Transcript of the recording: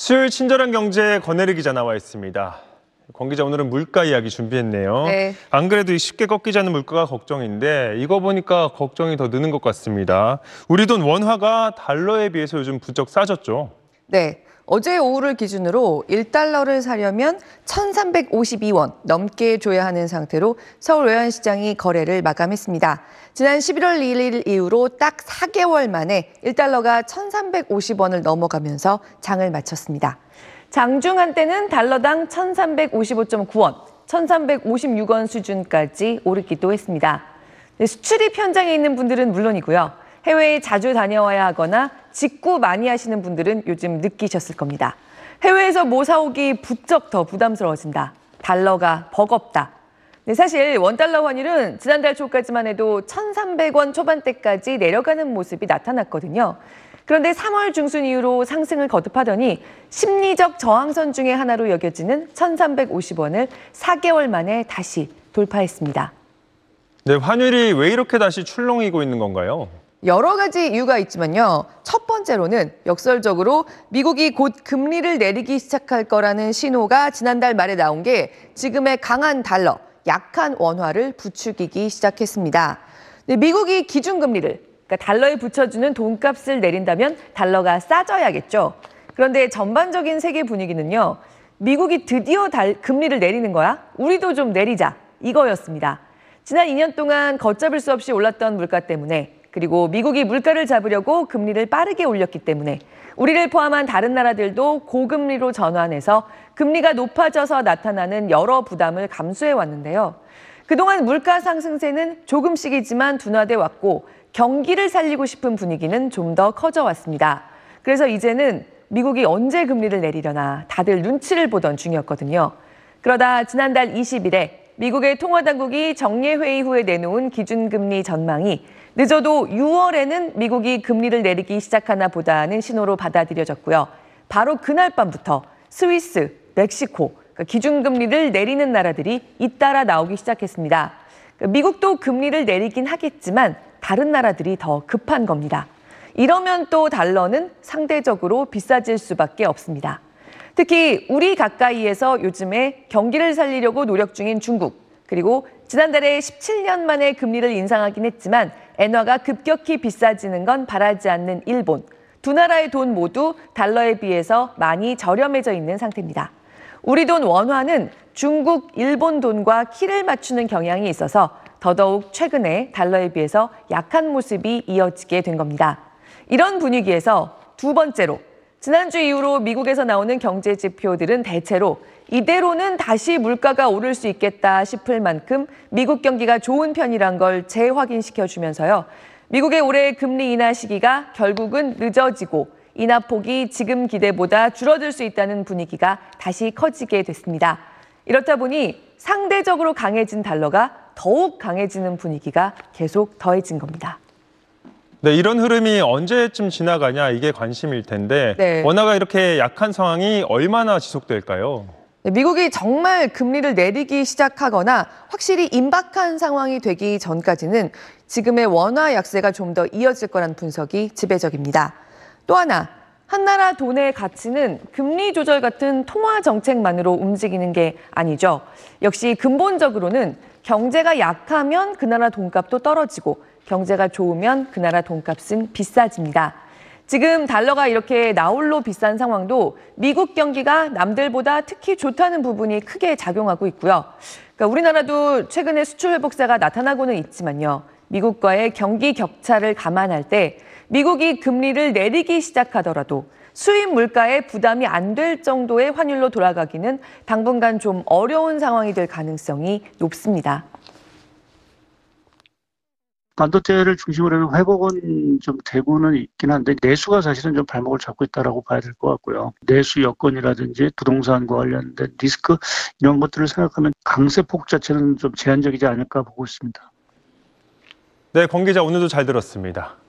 수요일 친절한 경제 권혜리 기자 나와 있습니다. 권 기자, 오늘은 물가 이야기 준비했네요. 네. 안 그래도 쉽게 꺾이지 않는 물가가 걱정인데 이거 보니까 걱정이 더 느는 것 같습니다. 우리 돈 원화가 달러에 비해서 요즘 부쩍 싸졌죠. 네. 어제 오후를 기준으로 1달러를 사려면 1,352원 넘게 줘야 하는 상태로 서울 외환시장이 거래를 마감했습니다. 지난 11월 1일 이후로 딱 4개월 만에 1달러가 1,350원을 넘어가면서 장을 마쳤습니다. 장중 한때는 달러당 1,355.9원, 1,356원 수준까지 오르기도 했습니다. 수출입 현장에 있는 분들은 물론이고요. 해외에 자주 다녀와야 하거나 직구 많이 하시는 분들은 요즘 느끼셨을 겁니다. 해외에서 뭐 사오기 부쩍 더 부담스러워진다. 달러가 버겁다. 사실 원달러 환율은 지난달 초까지만 해도 1,300원 초반대까지 내려가는 모습이 나타났거든요. 그런데 3월 중순 이후로 상승을 거듭하더니 심리적 저항선 중에 하나로 여겨지는 1,350원을 4개월 만에 다시 돌파했습니다. 네, 환율이 왜 이렇게 다시 출렁이고 있는 건가요? 여러 가지 이유가 있지만요. 첫 번째로는 역설적으로 미국이 곧 금리를 내리기 시작할 거라는 신호가 지난달 말에 나온 게 지금의 강한 달러, 약한 원화를 부추기기 시작했습니다. 미국이 기준금리를, 그러니까 달러에 붙여주는 돈값을 내린다면 달러가 싸져야겠죠. 그런데 전반적인 세계 분위기는요. 미국이 드디어 금리를 내리는 거야? 우리도 좀 내리자. 이거였습니다. 지난 2년 동안 걷잡을 수 없이 올랐던 물가 때문에, 그리고 미국이 물가를 잡으려고 금리를 빠르게 올렸기 때문에 우리를 포함한 다른 나라들도 고금리로 전환해서 금리가 높아져서 나타나는 여러 부담을 감수해 왔는데요. 그동안 물가 상승세는 조금씩이지만 둔화돼 왔고 경기를 살리고 싶은 분위기는 좀 더 커져 왔습니다. 그래서 이제는 미국이 언제 금리를 내리려나 다들 눈치를 보던 중이었거든요. 그러다 지난달 20일에 미국의 통화당국이 정례회의 후에 내놓은 기준금리 전망이 늦어도 6월에는 미국이 금리를 내리기 시작하나 보다는 신호로 받아들여졌고요. 바로 그날 밤부터 스위스, 멕시코, 기준금리를 내리는 나라들이 잇따라 나오기 시작했습니다. 미국도 금리를 내리긴 하겠지만 다른 나라들이 더 급한 겁니다. 이러면 또 달러는 상대적으로 비싸질 수밖에 없습니다. 특히 우리 가까이에서 요즘에 경기를 살리려고 노력 중인 중국, 그리고 지난달에 17년 만에 금리를 인상하긴 했지만 엔화가 급격히 비싸지는 건 바라지 않는 일본, 두 나라의 돈 모두 달러에 비해서 많이 저렴해져 있는 상태입니다. 우리 돈 원화는 중국, 일본 돈과 키를 맞추는 경향이 있어서 더더욱 최근에 달러에 비해서 약한 모습이 이어지게 된 겁니다. 이런 분위기에서 두 번째로 지난주 이후로 미국에서 나오는 경제 지표들은 대체로 이대로는 다시 물가가 오를 수 있겠다 싶을 만큼 미국 경기가 좋은 편이란 걸 재확인시켜주면서요. 미국의 올해 금리 인하 시기가 결국은 늦어지고 인하폭이 지금 기대보다 줄어들 수 있다는 분위기가 다시 커지게 됐습니다. 이렇다 보니 상대적으로 강해진 달러가 더욱 강해지는 분위기가 계속 더해진 겁니다. 네, 이런 흐름이 언제쯤 지나가냐 이게 관심일 텐데 네. 원화가 이렇게 약한 상황이 얼마나 지속될까요? 미국이 정말 금리를 내리기 시작하거나 확실히 임박한 상황이 되기 전까지는 지금의 원화 약세가 좀 더 이어질 거란 분석이 지배적입니다. 또 하나, 한 나라 돈의 가치는 금리 조절 같은 통화 정책만으로 움직이는 게 아니죠. 역시 근본적으로는 경제가 약하면 그 나라 돈값도 떨어지고 경제가 좋으면 그 나라 돈값은 비싸집니다. 지금 달러가 이렇게 나홀로 비싼 상황도 미국 경기가 남들보다 특히 좋다는 부분이 크게 작용하고 있고요. 그러니까 우리나라도 최근에 수출 회복세가 나타나고는 있지만요. 미국과의 경기 격차를 감안할 때 미국이 금리를 내리기 시작하더라도 수입 물가에 부담이 안 될 정도의 환율로 돌아가기는 당분간 좀 어려운 상황이 될 가능성이 높습니다. 반도체를 중심으로 하는 회복은 좀 되고는 있긴 한데 내수가 사실은 좀 발목을 잡고 있다라고 봐야 될 것 같고요. 내수 여건이라든지 부동산과 관련된 리스크 이런 것들을 생각하면 강세폭 자체는 좀 제한적이지 않을까 보고 있습니다. 네, 권 기자 오늘도 잘 들었습니다.